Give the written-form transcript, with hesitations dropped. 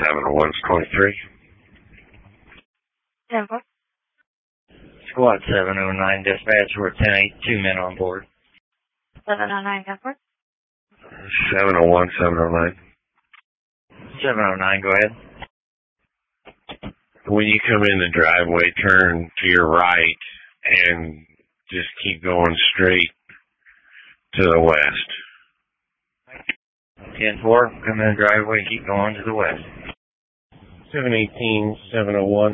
701's 23. 10-4. Squad 709, dispatch, we're 10-8, 2 men on board. 709, 10-4. 701, 709. 709, go ahead. When you come in the driveway, turn to your right and just keep going straight to the west. 10-4, come in the driveway, keep going to the west. 718, 701.